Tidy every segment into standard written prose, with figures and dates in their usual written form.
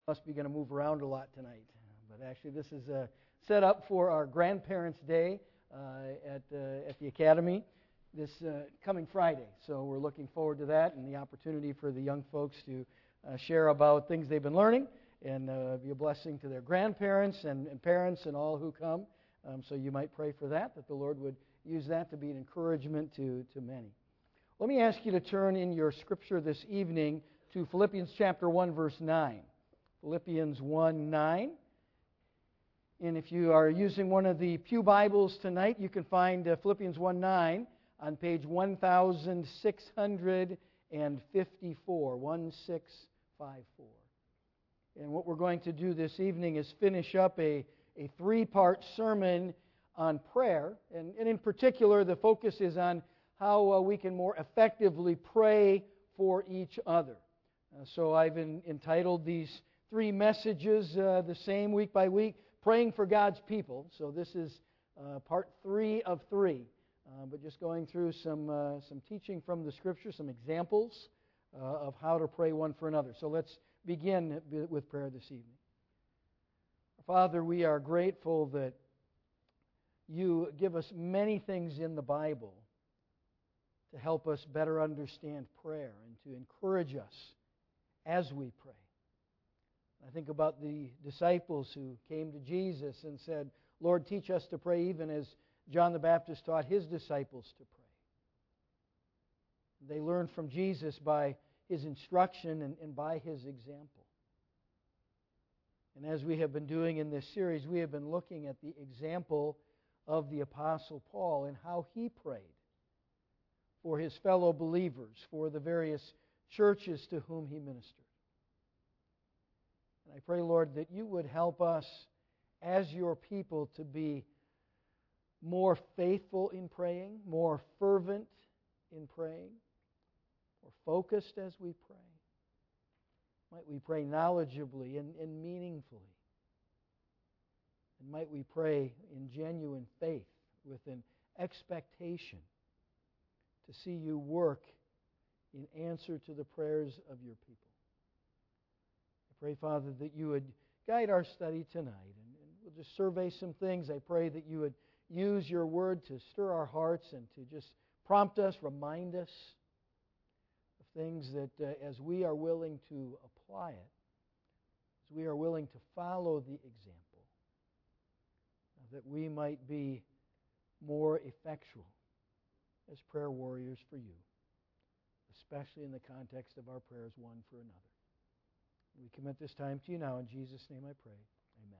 Must be going to move around a lot tonight. But actually, this is set up for our Grandparents' Day at the Academy this coming Friday. So we're looking forward to that and the opportunity for the young folks to share about things they've been learning and be a blessing to their grandparents and parents and all who come. So you might pray for that the Lord would use that to be an encouragement to many. Let me ask you to turn in your scripture this evening to Philippians chapter 1, verse 9. Philippians 1:9. And if you are using one of the Pew Bibles tonight, you can find Philippians 1:9 on page 1654, 1654. And what we're going to do this evening is finish up a three-part sermon on prayer. And in particular, the focus is on how we can more effectively pray for each other. So I've entitled these three messages the same week by week, Praying for God's People. So this is part 3 of 3. But just going through some teaching from the Scripture, some examples of how to pray one for another. So let's begin with prayer this evening. Father, we are grateful that you give us many things in the Bible to help us better understand prayer and to encourage us as we pray. I think about the disciples who came to Jesus and said, Lord, teach us to pray even as John the Baptist taught his disciples to pray. They learned from Jesus by his instruction and by his example. And as we have been doing in this series, we have been looking at the example of the Apostle Paul and how he prayed for his fellow believers, for the various churches to whom he ministered. And I pray, Lord, that you would help us as your people to be more faithful in praying, more fervent in praying, more focused as we pray. Might we pray knowledgeably and meaningfully. And might we pray in genuine faith with an expectation to see you work in answer to the prayers of your people. I pray, Father, that you would guide our study tonight. And we'll just survey some things. I pray that you would use your word to stir our hearts and to just prompt us, remind us of things that as we are willing to apply it, as we are willing to follow the example, that we might be more effectual as prayer warriors for you, especially in the context of our prayers one for another. We commit this time to you now. In Jesus' name I pray. Amen.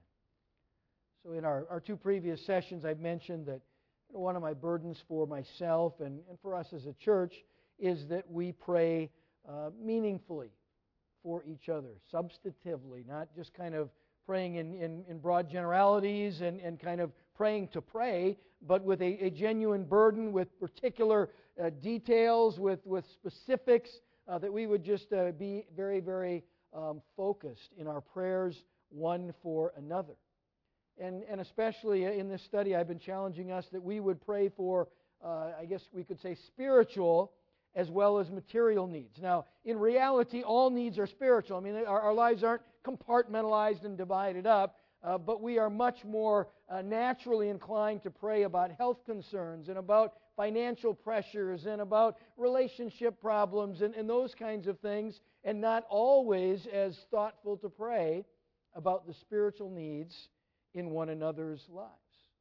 So in our two previous sessions, I've mentioned that one of my burdens for myself and for us as a church is that we pray meaningfully for each other, substantively, not just kind of praying in broad generalities and kind of praying to pray, but with a genuine burden, with particular details, with specifics, that we would just be very, very focused in our prayers one for another. And especially in this study, I've been challenging us that we would pray for, I guess we could say, spiritual as well as material needs. Now, in reality, all needs are spiritual. I mean, our lives aren't compartmentalized and divided up, but we are much more naturally inclined to pray about health concerns and about financial pressures and about relationship problems and those kinds of things, and not always as thoughtful to pray about the spiritual needs in one another's lives.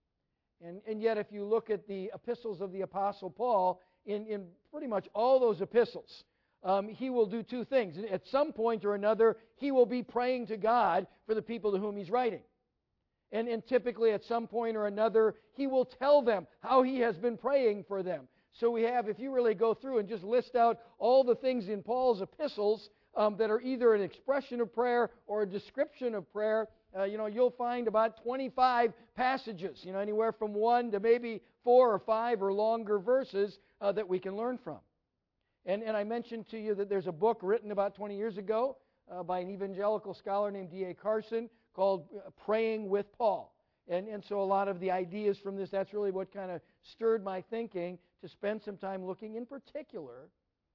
And yet, if you look at the epistles of the Apostle Paul, in pretty much all those epistles, he will do two things. At some point or another, he will be praying to God for the people to whom he's writing. And typically at some point or another, he will tell them how he has been praying for them. So we have, if you really go through and just list out all the things in Paul's epistles that are either an expression of prayer or a description of prayer, you'll find about 25 passages, anywhere from 1 to maybe 4 or 5 or longer verses that we can learn from. And I mentioned to you that there's a book written about 20 years ago by an evangelical scholar named D.A. Carson called Praying with Paul. And so a lot of the ideas from this, that's really what kind of stirred my thinking to spend some time looking in particular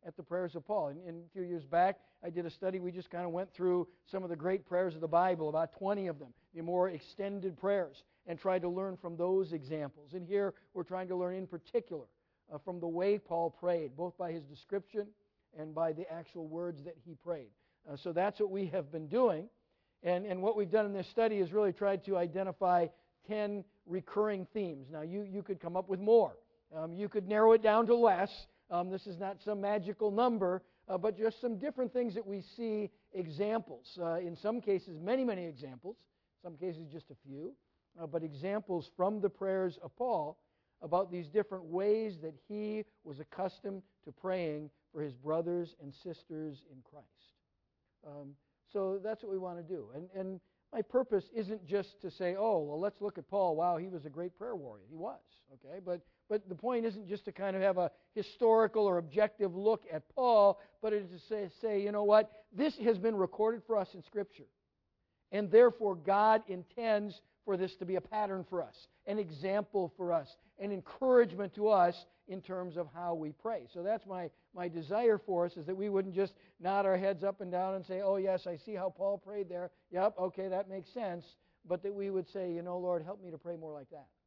at the prayers of Paul. And a few years back, I did a study. We just kind of went through some of the great prayers of the Bible, about 20 of them, the more extended prayers, and tried to learn from those examples. And here we're trying to learn in particular from the way Paul prayed, both by his description and by the actual words that he prayed. So that's what we have been doing. And what we've done in this study is really tried to identify 10 recurring themes. Now, you could come up with more. You could narrow it down to less. This is not some magical number, but just some different things that we see examples. In some cases, many, many examples. In some cases, just a few. But examples from the prayers of Paul about these different ways that he was accustomed to praying for his brothers and sisters in Christ. So that's what we want to do. And my purpose isn't just to say, oh, well, let's look at Paul. Wow, he was a great prayer warrior. He was, okay? But the point isn't just to kind of have a historical or objective look at Paul, but it is to say, you know what? This has been recorded for us in Scripture. And therefore, God intends for this to be a pattern for us, an example for us, an encouragement to us in terms of how we pray. So that's my desire for us, is that we wouldn't just nod our heads up and down and say, oh, yes, I see how Paul prayed there. Yep, okay, that makes sense. But that we would say, you know, Lord, help me to pray more like that.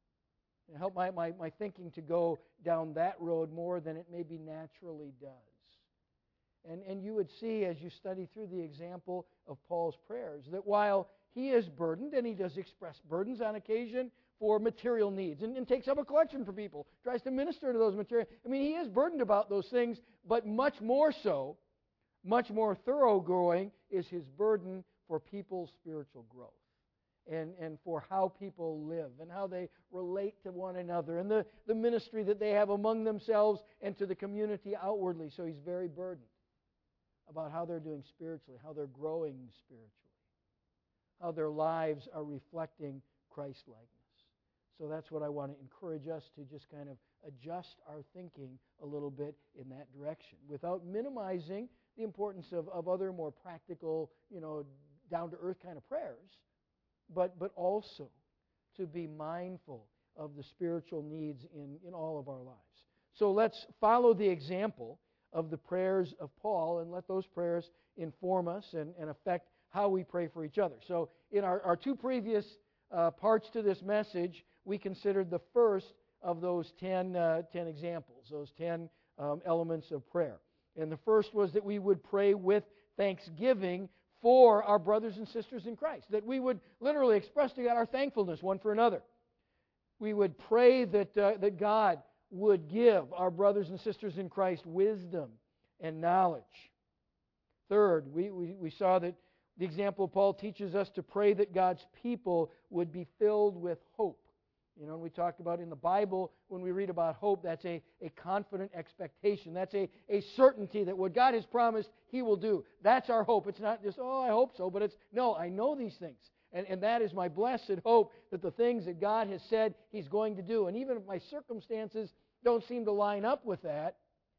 And help my thinking to go down that road more than it maybe naturally does. And you would see, as you study through the example of Paul's prayers, that while he is burdened, and he does express burdens on occasion for material needs, and takes up a collection for people, tries to minister to those material. I mean, he is burdened about those things, but much more so, much more thoroughgoing is his burden for people's spiritual growth. And for how people live and how they relate to one another and the ministry that they have among themselves and to the community outwardly. So he's very burdened about how they're doing spiritually, how they're growing spiritually, how their lives are reflecting Christ-likeness. So that's what I want to encourage us to just kind of adjust our thinking a little bit in that direction without minimizing the importance of other more practical, down-to-earth kind of prayers, but also to be mindful of the spiritual needs in all of our lives. So let's follow the example of the prayers of Paul and let those prayers inform us and affect how we pray for each other. So in our two previous parts to this message, we considered the first of those 10 examples, those 10 elements of prayer. And the first was that we would pray with thanksgiving for our brothers and sisters in Christ, that we would literally express to God our thankfulness one for another. We would pray that God would give our brothers and sisters in Christ wisdom and knowledge. Third, we saw that the example of Paul teaches us to pray that God's people would be filled with hope. And we talked about in the Bible, when we read about hope, that's a confident expectation. That's a certainty that what God has promised, He will do. That's our hope. It's not just, oh, I hope so, but it's, no, I know these things. And that is my blessed hope, that the things that God has said He's going to do. And even if my circumstances don't seem to line up with that,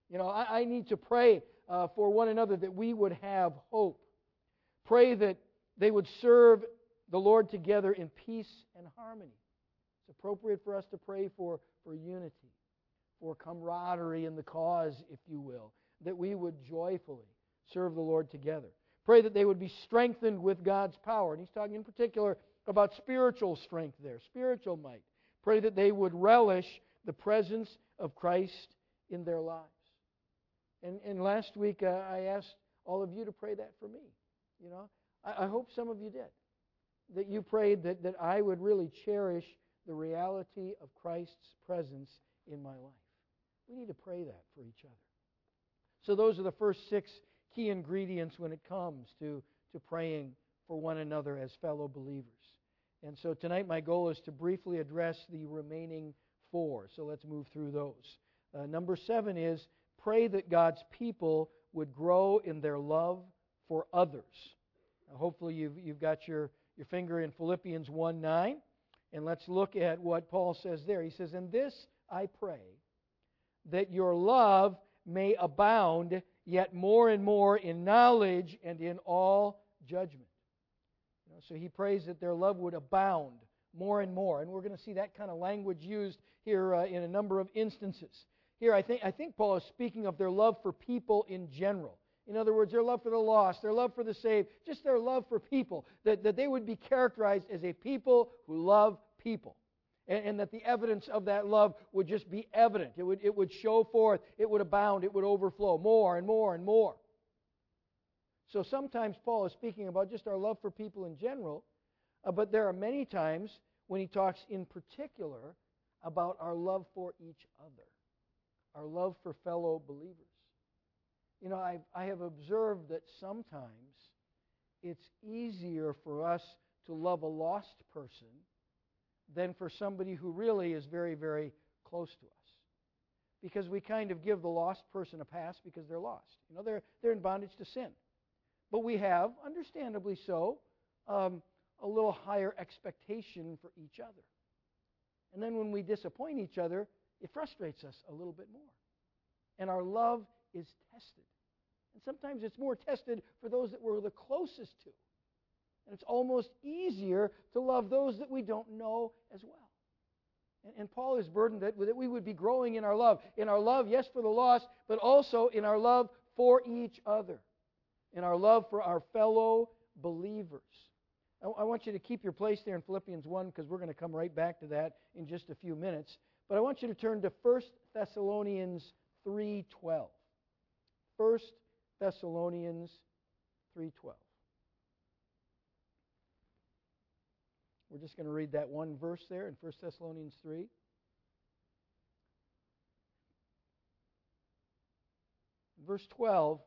I need to pray for one another that we would have hope. Pray that they would serve the Lord together in peace and harmony. It's appropriate for us to pray for unity, for camaraderie in the cause, if you will, that we would joyfully serve the Lord together. Pray that they would be strengthened with God's power. And he's talking in particular about spiritual strength there, spiritual might. Pray that they would relish the presence of Christ in their lives. And last week I asked all of you to pray that for me. I hope some of you did. That you prayed that I would really cherish the reality of Christ's presence in my life. We need to pray that for each other. So those are the first 6 key ingredients when it comes to praying for one another as fellow believers. And so tonight my goal is to briefly address the remaining 4. So let's move through those. Number 7 is pray that God's people would grow in their love for others. Now, hopefully you've got your finger in Philippians 1:9. And let's look at what Paul says there. He says, "In this I pray, that your love may abound yet more and more in knowledge and in all judgment." So he prays that their love would abound more and more. And we're going to see that kind of language used here in a number of instances. Here, I think Paul is speaking of their love for people in general. In other words, their love for the lost, their love for the saved, just their love for people, that they would be characterized as a people who love people. And that the evidence of that love would just be evident. It would show forth, it would abound, it would overflow more and more and more. So sometimes Paul is speaking about just our love for people in general, but there are many times when he talks in particular about our love for each other, our love for fellow believers. You know, I have observed that sometimes it's easier for us to love a lost person than for somebody who really is very, very close to us. Because we kind of give the lost person a pass because they're lost. You know, they're in bondage to sin. But we have, understandably so, a little higher expectation for each other. And then when we disappoint each other, it frustrates us a little bit more. And our love is tested. And sometimes it's more tested for those that we're the closest to. And it's almost easier to love those that we don't know as well. And Paul is burdened that we would be growing in our love. In our love, yes, for the lost, but also in our love for each other. In our love for our fellow believers. I want you to keep your place there in Philippians 1 because we're going to come right back to that in just a few minutes. But I want you to turn to 1 Thessalonians 3:12. 1 Thessalonians 3:12. We're just going to read that one verse there in 1 Thessalonians 3. Verse 12,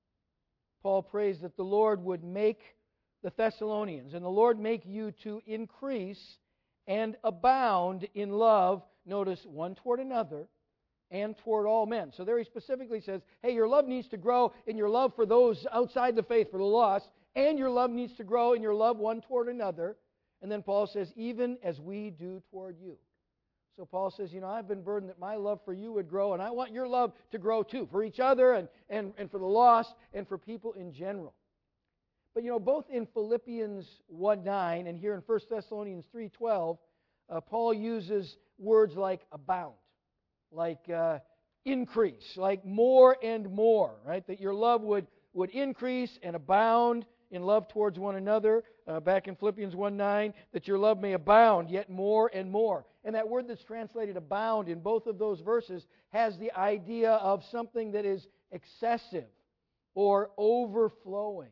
Paul prays that the Lord would make the Thessalonians, and the Lord make you to increase and abound in love, notice, one toward another, and toward all men. So there he specifically says, hey, your love needs to grow in your love for those outside the faith, for the lost, and your love needs to grow in your love one toward another. And then Paul says, even as we do toward you. So Paul says, you know, I've been burdened that my love for you would grow, and I want your love to grow too, for each other and for the lost and for people in general. But, you know, both in Philippians 1:9 and here in 1 Thessalonians 3:12, Paul uses words like abound, like increase, like more and more, right? That your love would increase and abound in love towards one another. Back in Philippians 1:9, that your love may abound yet more and more. And that word that's translated abound in both of those verses has the idea of something that is excessive or overflowing.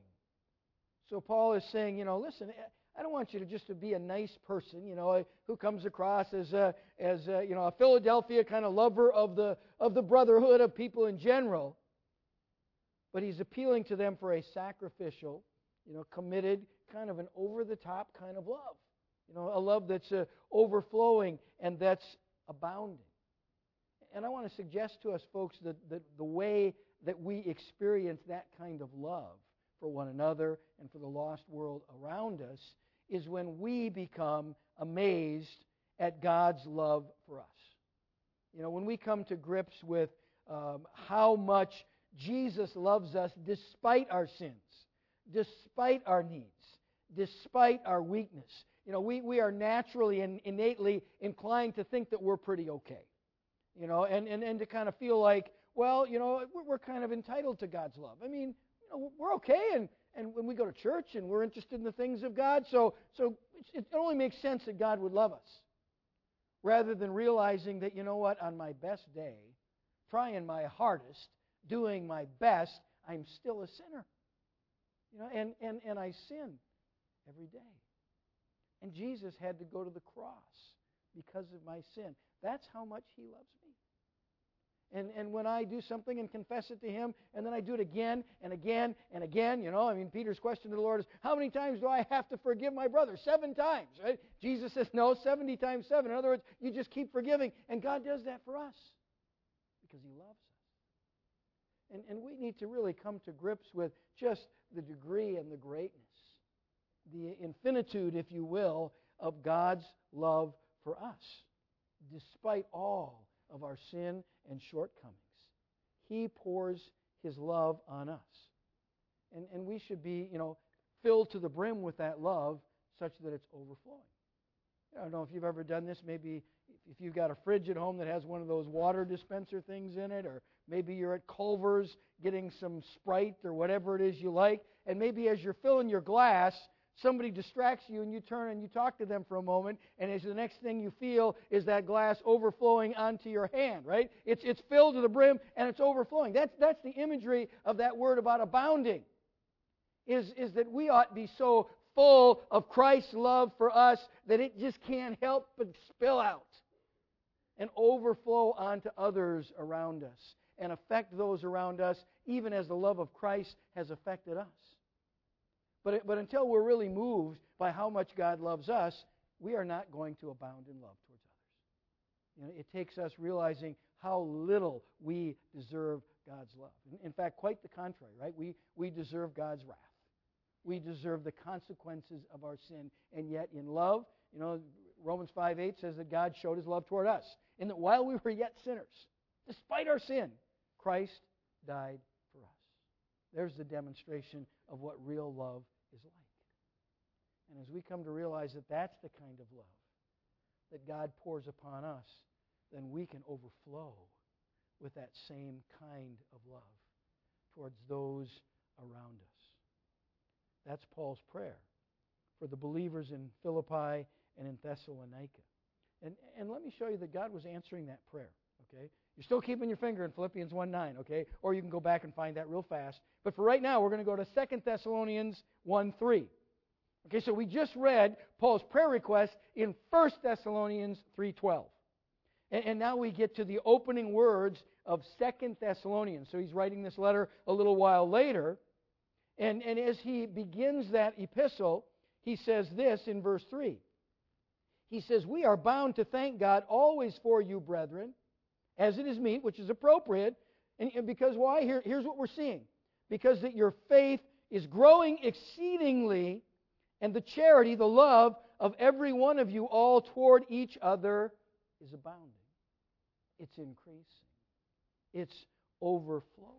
So Paul is saying, you know, listen, I don't want you to just to be a nice person, you know, who comes across as a Philadelphia kind of lover of the brotherhood of people in general. But he's appealing to them for a sacrificial, you know, committed, kind of an over-the-top kind of love. You know, a love that's overflowing and that's abounding. And I want to suggest to us, folks, that the way that we experience that kind of love for one another and for the lost world around us is when we become amazed at God's love for us. You know, when we come to grips with how much Jesus loves us despite our sins, despite our needs, despite our weakness. You know, we are naturally and innately inclined to think that we're pretty okay. You know, and to kind of feel like, well, you know, we're kind of entitled to God's love. I mean, you know, we're okay, and when we go to church and we're interested in the things of God, so it only makes sense that God would love us. Rather than realizing that, you know what, on my best day, trying my hardest, doing my best, I'm still a sinner. You know, and I sin every day. And Jesus had to go to the cross because of my sin. That's how much He loves me. And when I do something and confess it to Him, and then I do it again and again and again, you know, I mean, Peter's question to the Lord is, how many times do I have to forgive my brother? 7 times, right? Jesus says, no, 70 times 7. In other words, you just keep forgiving. And God does that for us because He loves us. And we need to really come to grips with just the degree and the greatness, the infinitude, if you will, of God's love for us, despite all of our sin and shortcomings. He pours His love on us. And we should be, you know, filled to the brim with that love such that it's overflowing. I don't know if you've ever done this. Maybe if you've got a fridge at home that has one of those water dispenser things in it, or maybe you're at Culver's getting some Sprite or whatever it is you like, and maybe as you're filling your glass, somebody distracts you and you turn and you talk to them for a moment, and as the next thing you feel is that glass overflowing onto your hand, right? It's filled to the brim and it's overflowing. That's the imagery of that word about abounding, is that we ought to be so full of Christ's love for us that it just can't help but spill out and overflow onto others around us and affect those around us, even as the love of Christ has affected us. But until we're really moved by how much God loves us, we are not going to abound in love towards others. It takes us realizing how little we deserve God's love. In fact, quite the contrary, right? We deserve God's wrath. We deserve the consequences of our sin. And yet in love, Romans 5:8 says that God showed His love toward us, and that while we were yet sinners, despite our sin, Christ died for us. There's the demonstration of what real love is like. And as we come to realize that that's the kind of love that God pours upon us, then we can overflow with that same kind of love towards those around us. That's Paul's prayer for the believers in Philippi and in Thessalonica. And let me show you that God was answering that prayer, okay? You're still keeping your finger in Philippians 1:9, okay? Or you can go back and find that real fast. But for right now, we're going to go to 2 Thessalonians 1:3. Okay, so we just read Paul's prayer request in 1 Thessalonians 3:12. And now we get to the opening words of 2 Thessalonians. So he's writing this letter a little while later. And as he begins that epistle, he says this in verse 3. He says, "We are bound to thank God always for you, brethren, as it is meet," which is appropriate. And because why? Here's what we're seeing. Because that your faith is growing exceedingly, and the charity, the love of every one of you all toward each other is abounding. It's increasing. It's overflowing.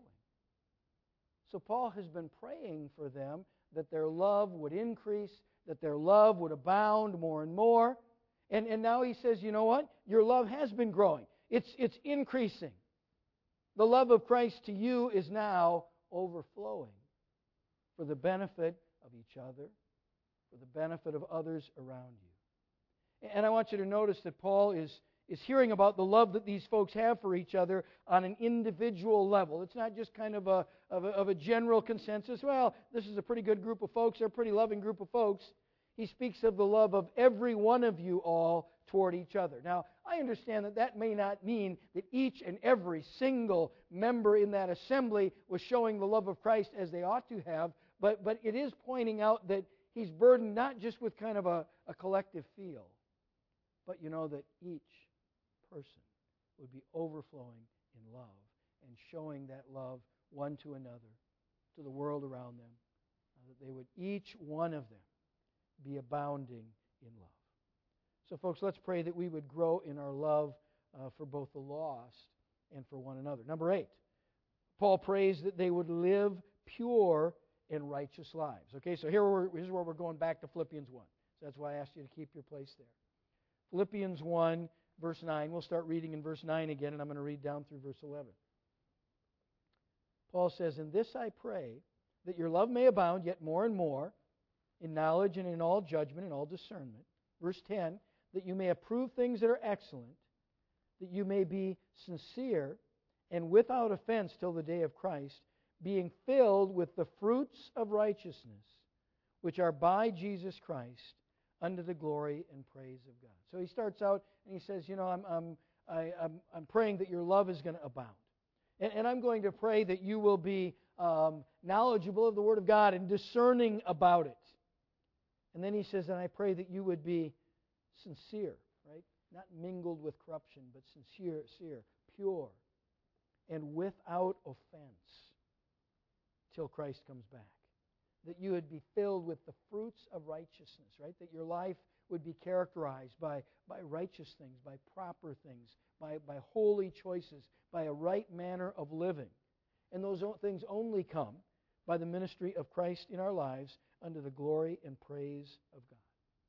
So Paul has been praying for them that their love would increase, that their love would abound more and more. And now he says, you know what? Your love has been growing. It's increasing. The love of Christ to you is now overflowing for the benefit of each other, for the benefit of others around you. And I want you to notice that Paul is hearing about the love that these folks have for each other on an individual level. It's not just kind of a general consensus. Well, this is a pretty good group of folks. They're a pretty loving group of folks. He speaks of the love of every one of you all toward each other. Now, I understand that may not mean that each and every single member in that assembly was showing the love of Christ as they ought to have, but it is pointing out that he's burdened not just with kind of a collective feel, but that each person would be overflowing in love and showing that love one to another, to the world around them, that they would, each one of them, be abounding in love. So folks, let's pray that we would grow in our love for both the lost and for one another. Number 8, Paul prays that they would live pure and righteous lives. Okay, so here's where we're going back to Philippians 1. So that's why I asked you to keep your place there. Philippians 1, verse 9. We'll start reading in verse 9 again, and I'm going to read down through verse 11. Paul says, "In this I pray, that your love may abound yet more and more, in knowledge and in all judgment and all discernment." Verse 10, "that you may approve things that are excellent, that you may be sincere and without offense till the day of Christ, being filled with the fruits of righteousness, which are by Jesus Christ, unto the glory and praise of God." So he starts out and he says, I'm praying that your love is going to abound. And I'm going to pray that you will be knowledgeable of the Word of God and discerning about it. And then he says, and I pray that you would be sincere, right? Not mingled with corruption, but sincere, pure, and without offense till Christ comes back. That you would be filled with the fruits of righteousness, right? That your life would be characterized by righteous things, by proper things, by holy choices, by a right manner of living. And those things only come by the ministry of Christ in our lives unto the glory and praise of God.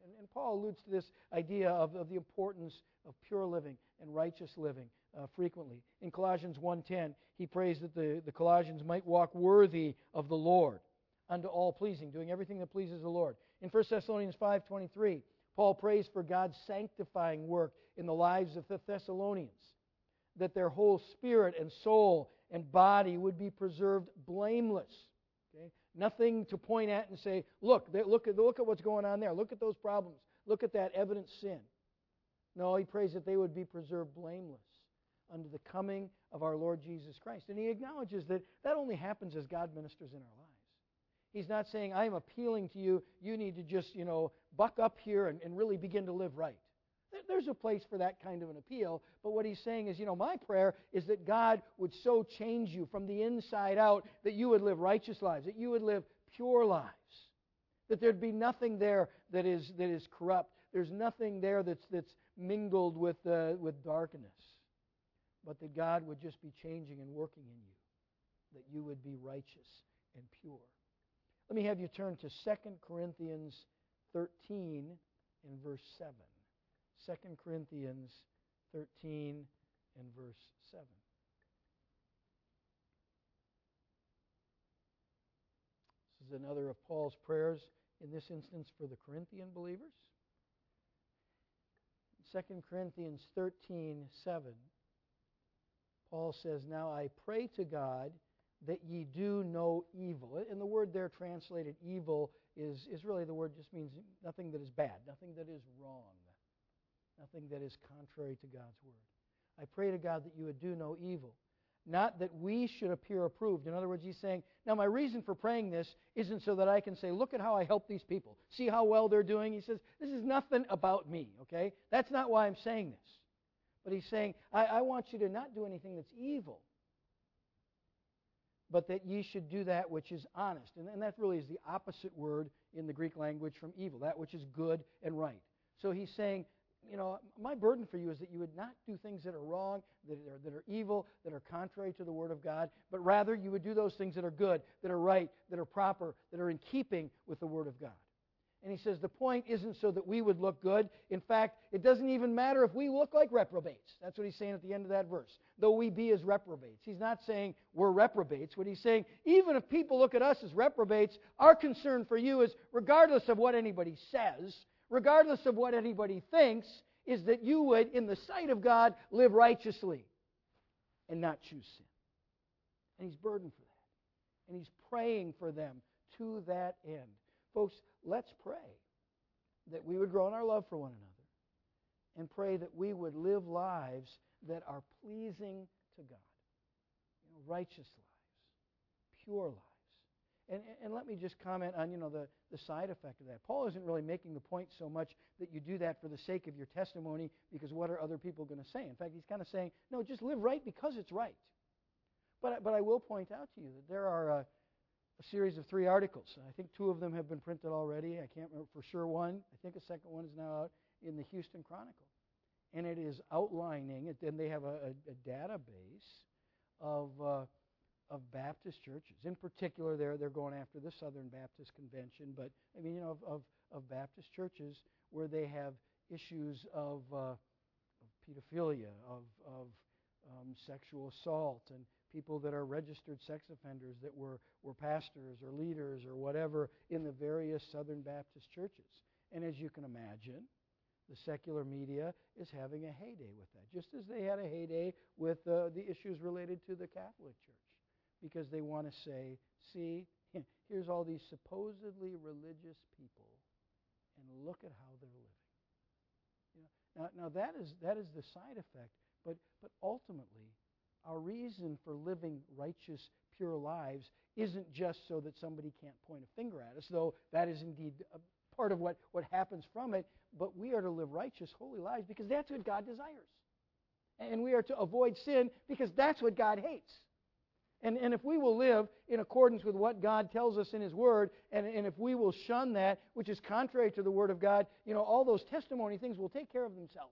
And Paul alludes to this idea of the importance of pure living and righteous living frequently. In Colossians 1:10, he prays that the Colossians might walk worthy of the Lord, unto all pleasing, doing everything that pleases the Lord. In 1 Thessalonians 5:23, Paul prays for God's sanctifying work in the lives of the Thessalonians, that their whole spirit and soul and body would be preserved blameless. Okay? Nothing to point at and say, look at what's going on there. Look at those problems. Look at that evident sin. No, he prays that they would be preserved blameless under the coming of our Lord Jesus Christ. And he acknowledges that only happens as God ministers in our lives. He's not saying, I am appealing to you, you need to just, buck up here and really begin to live right. There's a place for that kind of an appeal, but what he's saying is, my prayer is that God would so change you from the inside out that you would live righteous lives, that you would live pure lives, that there'd be nothing there that is corrupt. There's nothing there that's mingled with darkness, but that God would just be changing and working in you, that you would be righteous and pure. Let me have you turn to 2 Corinthians 13 and verse 7. 2 Corinthians 13 and verse 7. This is another of Paul's prayers, in this instance for the Corinthian believers. 2 Corinthians 13:7, Paul says, Now I pray to God that ye do no evil. And the word there translated evil is really, the word just means nothing that is bad, nothing that is wrong, nothing that is contrary to God's word. I pray to God that you would do no evil, not that we should appear approved. In other words, he's saying, now my reason for praying this isn't so that I can say, look at how I help these people. See how well they're doing? He says, this is nothing about me, okay? That's not why I'm saying this. But he's saying, I want you to not do anything that's evil, but that ye should do that which is honest. And that really is the opposite word in the Greek language from evil, that which is good and right. So he's saying, my burden for you is that you would not do things that are wrong, that are evil, that are contrary to the Word of God, but rather you would do those things that are good, that are right, that are proper, that are in keeping with the Word of God. And he says the point isn't so that we would look good. In fact, it doesn't even matter if we look like reprobates. That's what he's saying at the end of that verse. Though we be as reprobates. He's not saying we're reprobates. What he's saying, even if people look at us as reprobates, our concern for you is, regardless of what anybody says, regardless of what anybody thinks, is that you would, in the sight of God, live righteously and not choose sin. And he's burdened for that. And he's praying for them to that end. Folks, let's pray that we would grow in our love for one another and pray that we would live lives that are pleasing to God. Righteous lives, pure lives. And let me just comment on, the side effect of that. Paul isn't really making the point so much that you do that for the sake of your testimony, because what are other people going to say? In fact, he's kind of saying, no, just live right because it's right. But I will point out to you that there are a series of 3 articles. I think 2 of them have been printed already. I can't remember for sure one. I think a second one is now out in the Houston Chronicle. And it is outlining it, and they have a database of Baptist churches. In particular, they're going after the Southern Baptist Convention, but of Baptist churches where they have issues of pedophilia, of sexual assault, and people that are registered sex offenders that were pastors or leaders or whatever in the various Southern Baptist churches. And as you can imagine, the secular media is having a heyday with that, just as they had a heyday with the issues related to the Catholic Church, because they want to say, see, here's all these supposedly religious people, and look at how they're living. Now that is the side effect, but ultimately, our reason for living righteous, pure lives isn't just so that somebody can't point a finger at us, though that is indeed a part of what happens from it, but we are to live righteous, holy lives because that's what God desires. And we are to avoid sin because that's what God hates. And if we will live in accordance with what God tells us in His Word, and if we will shun that, which is contrary to the Word of God, all those testimony things will take care of themselves.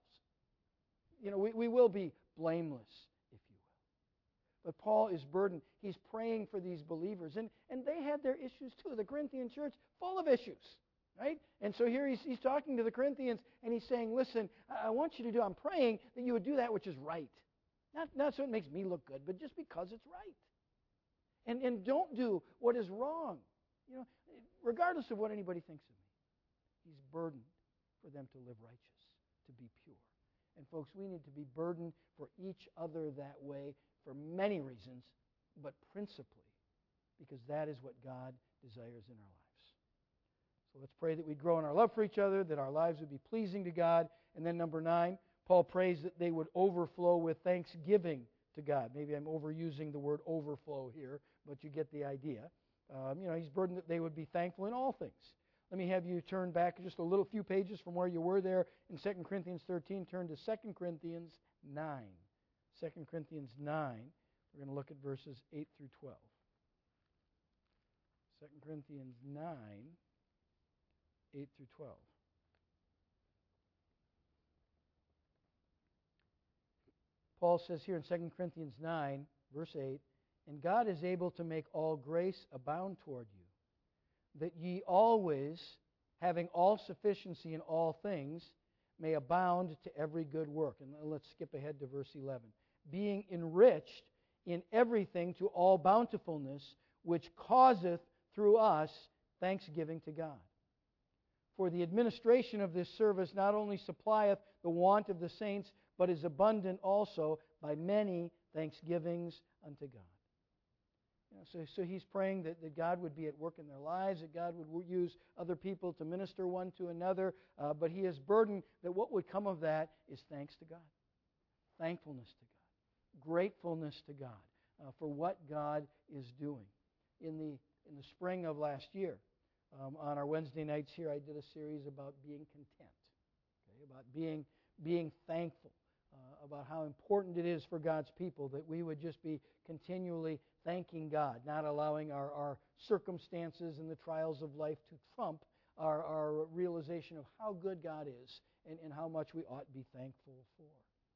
We will be blameless, if you will. But Paul is burdened. He's praying for these believers. And they had their issues too. The Corinthian church, full of issues. Right? And so here he's talking to the Corinthians, and he's saying, listen, I want you to do, I'm praying that you would do that which is right. Not so it makes me look good, but just because it's right. And don't do what is wrong. You know, regardless of what anybody thinks of me. He's burdened for them to live righteous, to be pure. And folks, we need to be burdened for each other that way for many reasons, but principally because that is what God desires in our lives. So let's pray that we'd grow in our love for each other, that our lives would be pleasing to God. And then number 9, Paul prays that they would overflow with thanksgiving to God. Maybe I'm overusing the word overflow here, but you get the idea. He's burdened that they would be thankful in all things. Let me have you turn back just a few pages from where you were there in 2 Corinthians 13. Turn to 2 Corinthians 9. 2 Corinthians 9. We're going to look at verses 8 through 12. 2 Corinthians 9, 8 through 12. Paul says here in 2 Corinthians 9, verse 8, "And God is able to make all grace abound toward you, that ye always, having all sufficiency in all things, may abound to every good work." And let's skip ahead to verse 11. "Being enriched in everything to all bountifulness, which causeth through us thanksgiving to God. For the administration of this service not only supplieth the want of the saints, but is abundant also by many thanksgivings unto God." So he's praying that God would be at work in their lives, that God would use other people to minister one to another, but he is burdened that what would come of that is thanks to God, thankfulness to God, gratefulness to God for what God is doing. In the spring of last year, on our Wednesday nights here, I did a series about being content, about being thankful, about how important it is for God's people that we would just be continually thanking God, not allowing our circumstances and the trials of life to trump our realization of how good God is and how much we ought to be thankful for.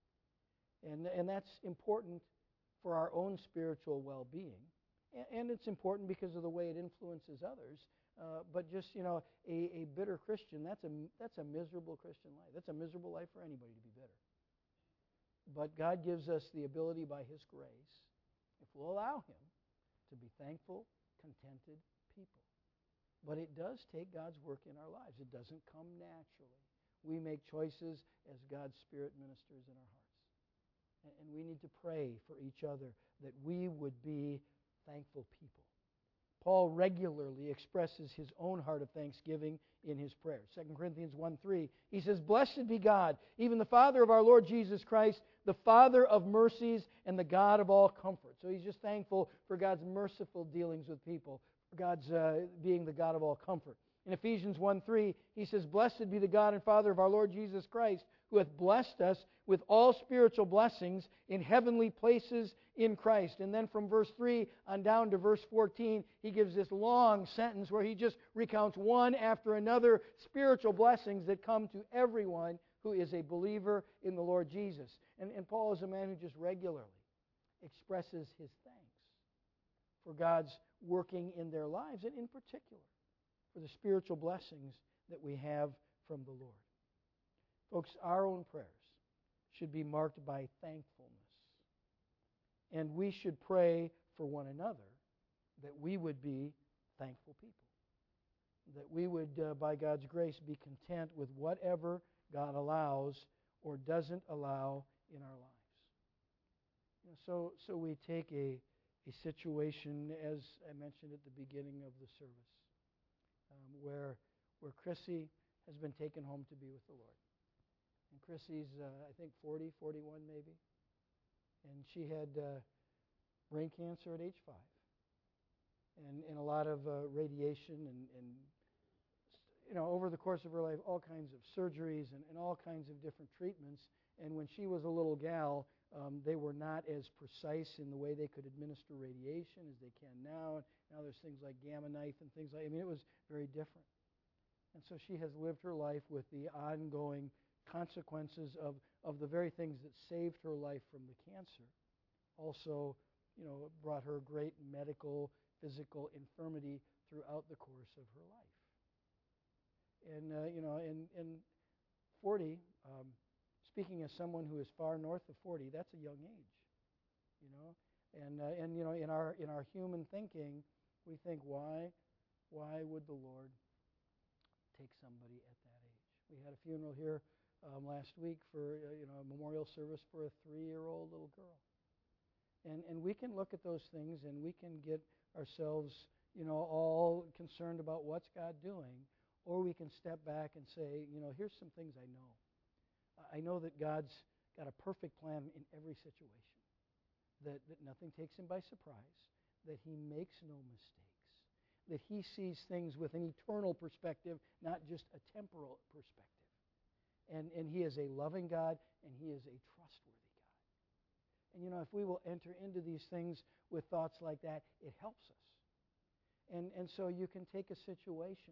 And that's important for our own spiritual well-being. And it's important because of the way it influences others. But just, a bitter Christian, that's a miserable Christian life. That's a miserable life for anybody to be bitter. But God gives us the ability by His grace, if we'll allow Him, to be thankful, contented people. But it does take God's work in our lives. It doesn't come naturally. We make choices as God's Spirit ministers in our hearts. And we need to pray for each other that we would be thankful people. Paul regularly expresses his own heart of thanksgiving in his prayers. 2 Corinthians 1:3, he says, "Blessed be God, even the Father of our Lord Jesus Christ, the Father of mercies and the God of all comfort." So he's just thankful for God's merciful dealings with people, for God's being the God of all comfort. In Ephesians 1:3, he says, "Blessed be the God and Father of our Lord Jesus Christ, who hath blessed us with all spiritual blessings in heavenly places in Christ." And then from verse 3 on down to verse 14, he gives this long sentence where he just recounts one after another spiritual blessings that come to everyone who is a believer in the Lord Jesus. And Paul is a man who just regularly expresses his thanks for God's working in their lives, and in particular, for the spiritual blessings that we have from the Lord. Folks, our own prayers should be marked by thankfulness. And we should pray for one another that we would be thankful people. That we would, by God's grace, be content with whatever God allows or doesn't allow in our lives. So we take a situation, as I mentioned at the beginning of the service, where Chrissy has been taken home to be with the Lord. And Chrissy's, I think, 40, 41 maybe. And she had brain cancer at age 5. And a lot of radiation and over the course of her life, all kinds of surgeries and all kinds of different treatments. And when she was a little gal, they were not as precise in the way they could administer radiation as they can now. Now there's things like Gamma Knife and things like, it was very different. And so she has lived her life with the ongoing consequences of the very things that saved her life from the cancer. Also, brought her great medical, physical infirmity throughout the course of her life. And, and 40, speaking as someone who is far north of 40, that's a young age, you know. And in our human thinking, we think, why would the Lord take somebody at that age? We had a funeral here last week for a memorial service for a 3-year-old little girl. And we can look at those things and we can get ourselves, all concerned about what's God doing, or we can step back and say, here's some things I know. I know that God's got a perfect plan in every situation, that nothing takes him by surprise, that he makes no mistakes, that he sees things with an eternal perspective, not just a temporal perspective. And he is a loving God, and he is a trustworthy God. And if we will enter into these things with thoughts like that, it helps us. And so you can take a situation,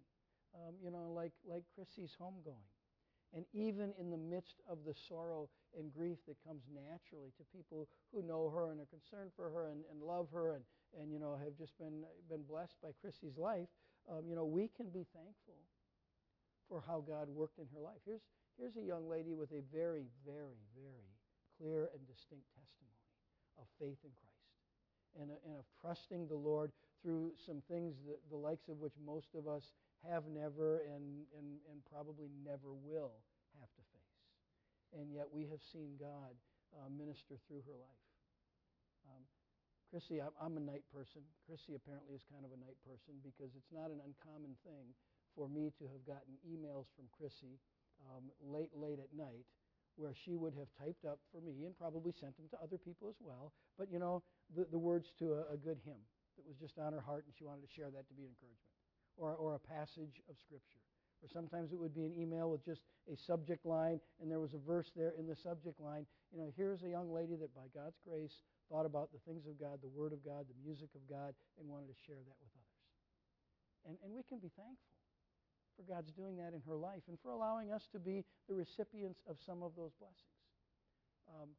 like Chrissy's homegoing. And even in the midst of the sorrow and grief that comes naturally to people who know her and are concerned for her and love her and have just been blessed by Chrissy's life, we can be thankful for how God worked in her life. Here's a young lady with a very, very, very clear and distinct testimony of faith in Christ and of trusting the Lord through some things that the likes of which most of us have never and probably never will have to face. And yet we have seen God minister through her life. Chrissy, I'm a night person. Chrissy apparently is kind of a night person because it's not an uncommon thing for me to have gotten emails from Chrissy late at night where she would have typed up for me and probably sent them to other people as well, but the words to a good hymn that was just on her heart and she wanted to share that to be an encouragement. Or a passage of Scripture. Or sometimes it would be an email with just a subject line, and there was a verse there in the subject line. Here's a young lady that by God's grace thought about the things of God, the Word of God, the music of God, and wanted to share that with others. And we can be thankful for God's doing that in her life and for allowing us to be the recipients of some of those blessings.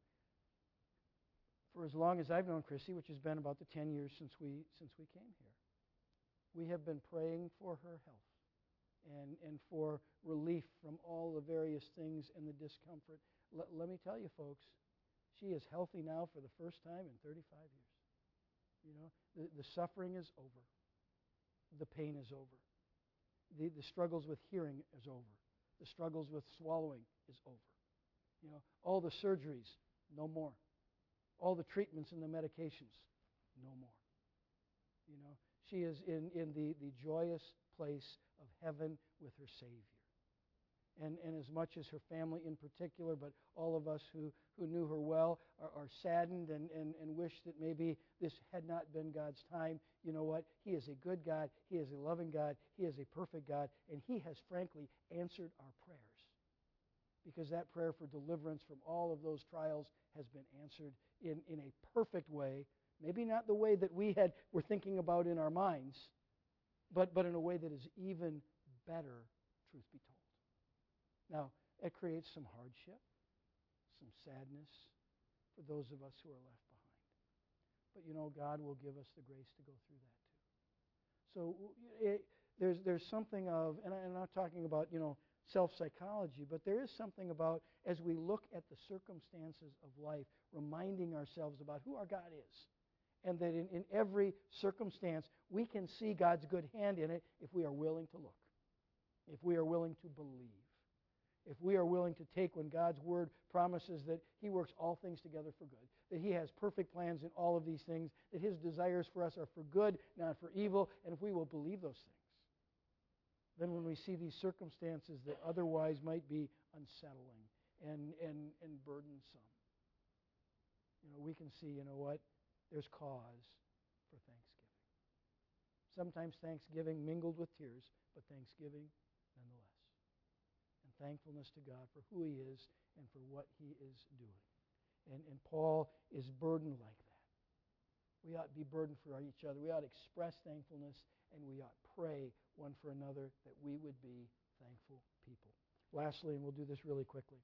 For as long as I've known Chrissy, which has been about the 10 years since we came here, we have been praying for her health and for relief from all the various things and the discomfort. Let me tell you, folks, she is healthy now for the first time in 35 years. The suffering is over. The pain is over. The struggles with hearing is over. The struggles with swallowing is over. All the surgeries, no more. All the treatments and the medications, no more. She is in the joyous place of heaven with her Savior. And as much as her family in particular, but all of us who knew her well are saddened and wish that maybe this had not been God's time. You know what? He is a good God. He is a loving God. He is a perfect God. And He has, frankly, answered our prayers. Because that prayer for deliverance from all of those trials has been answered in a perfect way. Maybe not the way that were thinking about in our minds, but in a way that is even better, truth be told. Now, it creates some hardship, some sadness for those of us who are left behind. But God will give us the grace to go through that too. So there's something of, and I'm not talking about, self-psychology, but there is something about, as we look at the circumstances of life, reminding ourselves about who our God is. And that in every circumstance, we can see God's good hand in it if we are willing to look, if we are willing to believe, if we are willing to take when God's Word promises that He works all things together for good, that He has perfect plans in all of these things, that His desires for us are for good, not for evil, and if we will believe those things, then when we see these circumstances that otherwise might be unsettling and burdensome, we can see, what? There's cause for thanksgiving. Sometimes thanksgiving mingled with tears, but thanksgiving nonetheless. And thankfulness to God for who He is and for what He is doing. And Paul is burdened like that. We ought to be burdened for each other. We ought to express thankfulness, and we ought to pray one for another that we would be thankful people. Lastly, and we'll do this really quickly,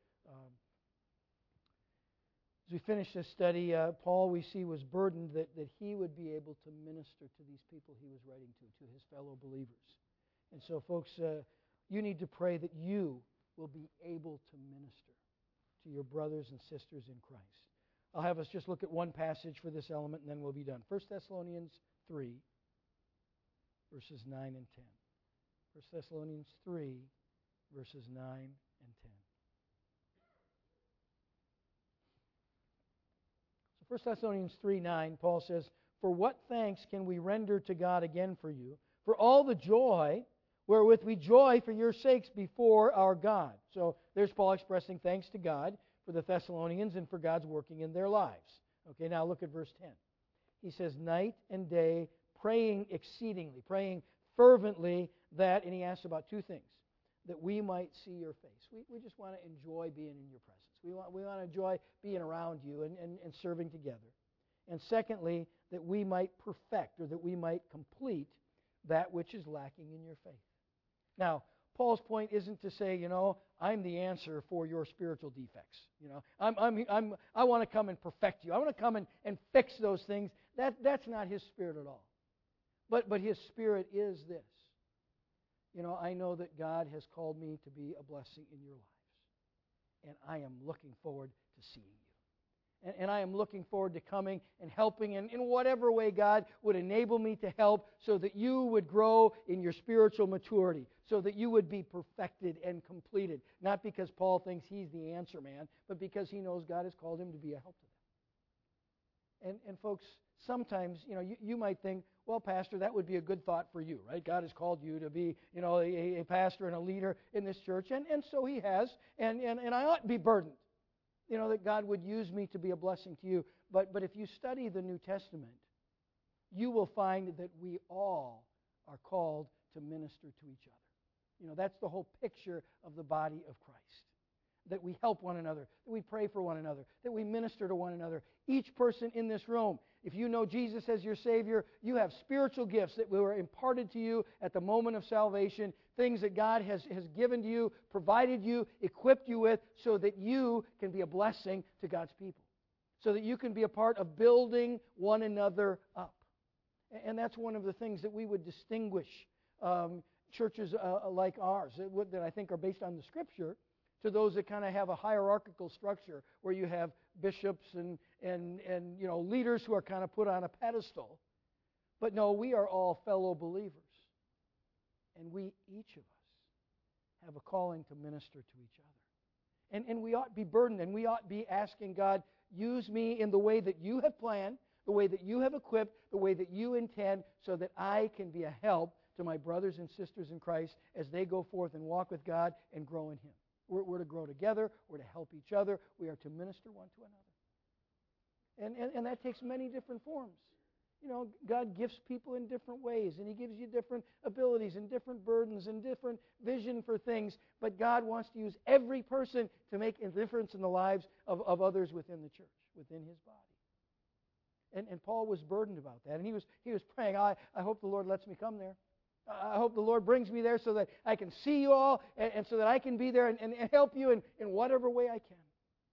as we finish this study, Paul, we see, was burdened that he would be able to minister to these people he was writing to his fellow believers. And so, folks, You need to pray that you will be able to minister to your brothers and sisters in Christ. I'll have us just look at one passage for this element, and then we'll be done. 1 Thessalonians 3, verses 9 and 10. 1 Thessalonians 3, verses 9 and 10. So 1 Thessalonians 3, 9, Paul says, "For what thanks can we render to God again for you, for all the joy wherewith we joy for your sakes before our God." So there's Paul expressing thanks to God for the Thessalonians and for God's working in their lives. Okay, now look at verse 10. He says, "Night and day, praying exceedingly," praying fervently that, and he asks about two things, that we might see your face. We just want to enjoy being in your presence. We want to enjoy being around you and serving together. And secondly, that we might perfect, or that we might complete that which is lacking in your faith. Now, Paul's point isn't to say, I'm the answer for your spiritual defects. I want to come and perfect you. I want to come and fix those things. That's not his spirit at all. But his spirit is this. I know that God has called me to be a blessing in your lives. And I am looking forward to seeing you. And I am looking forward to coming and helping in whatever way God would enable me to help, so that you would grow in your spiritual maturity, so that you would be perfected and completed. Not because Paul thinks he's the answer man, but because he knows God has called him to be a help to them. And folks, sometimes, you might think, well, Pastor, that would be a good thought for you, right? God has called you to be, a pastor and a leader in this church, and so he has, and I ought to be burdened. That God would use me to be a blessing to you. But if you study the New Testament, you will find that we all are called to minister to each other. That's the whole picture of the body of Christ. That we help one another, that we pray for one another, that we minister to one another. Each person in this room, if you know Jesus as your Savior, you have spiritual gifts that were imparted to you at the moment of salvation, things that God has given to you, provided you, equipped you with, so that you can be a blessing to God's people, so that you can be a part of building one another up. And that's one of the things that we would distinguish churches like ours, that I think are based on the Scripture, to those that kind of have a hierarchical structure where you have bishops and leaders who are kind of put on a pedestal. But no, we are all fellow believers. And each of us, have a calling to minister to each other. And we ought to be burdened, and we ought to be asking God, use me in the way that you have planned, the way that you have equipped, the way that you intend, so that I can be a help to my brothers and sisters in Christ as they go forth and walk with God and grow in Him. We're to grow together. We're to help each other. We are to minister one to another. And that takes many different forms. God gifts people in different ways, and He gives you different abilities and different burdens and different vision for things. But God wants to use every person to make a difference in the lives of others within the church, within His body. And Paul was burdened about that. And he was praying, I hope the Lord lets me come there. I hope the Lord brings me there so that I can see you all, and so that I can be there and help you in whatever way I can.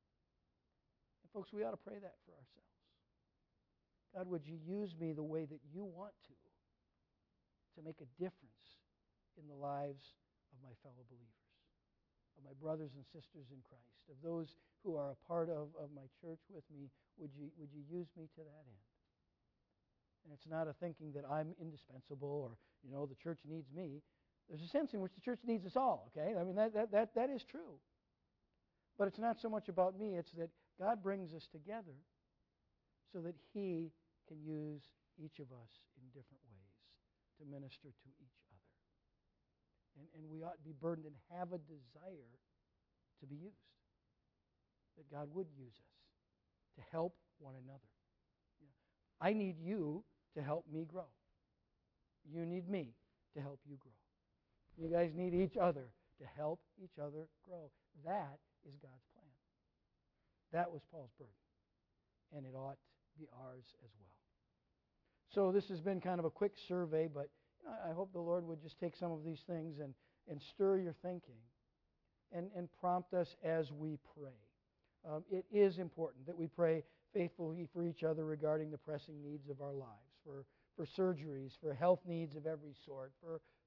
And folks, we ought to pray that for ourselves. God, would you use me the way that you want to make a difference in the lives of my fellow believers, of my brothers and sisters in Christ, of those who are a part of my church with me. Would you use me to that end? And it's not a thinking that I'm indispensable, or, the church needs me. There's a sense in which the church needs us all, okay? I mean, that is true. But it's not so much about me. It's that God brings us together so that He can use each of us in different ways to minister to each other. And we ought to be burdened and have a desire to be used. That God would use us to help one another. I need you to help me grow. You need me to help you grow. You guys need each other to help each other grow. That is God's plan. That was Paul's burden. And it ought to be ours as well. So this has been kind of a quick survey, but I hope the Lord would just take some of these things and stir your thinking and prompt us as we pray. It is important that we pray faithfully for each other regarding the pressing needs of our lives, for surgeries, for health needs of every sort, for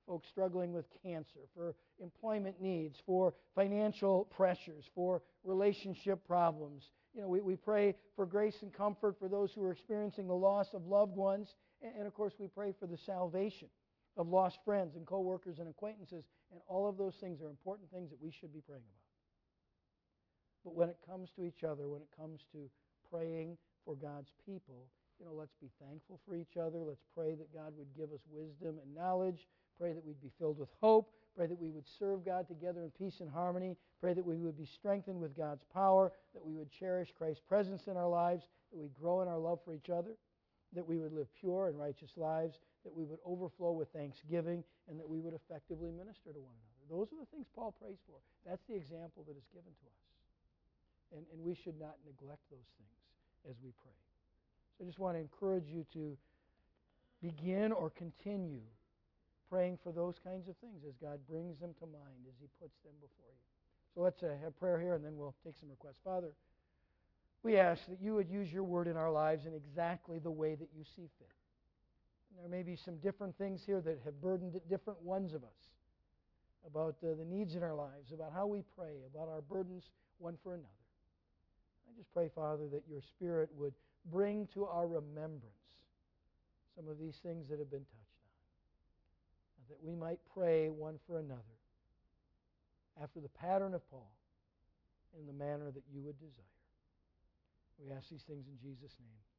folks struggling with cancer, for employment needs, for financial pressures, for relationship problems. We pray for grace and comfort for those who are experiencing the loss of loved ones. And of course, we pray for the salvation of lost friends and co-workers and acquaintances. And all of those things are important things that we should be praying about. But when it comes to each other, when it comes to praying for God's people, let's be thankful for each other. Let's pray that God would give us wisdom and knowledge. Pray that we'd be filled with hope. Pray that we would serve God together in peace and harmony. Pray that we would be strengthened with God's power, that we would cherish Christ's presence in our lives, that we'd grow in our love for each other, that we would live pure and righteous lives, that we would overflow with thanksgiving, and that we would effectively minister to one another. Those are the things Paul prays for. That's the example that is given to us. And we should not neglect those things as we pray. So I just want to encourage you to begin or continue praying for those kinds of things as God brings them to mind, as He puts them before you. So let's have prayer here, and then we'll take some requests. Father, we ask that you would use your word in our lives in exactly the way that you see fit. And there may be some different things here that have burdened different ones of us about the needs in our lives, about how we pray, about our burdens one for another. I just pray, Father, that your Spirit would bring to our remembrance some of these things that have been touched on, that we might pray one for another after the pattern of Paul in the manner that you would desire. We ask these things in Jesus' name.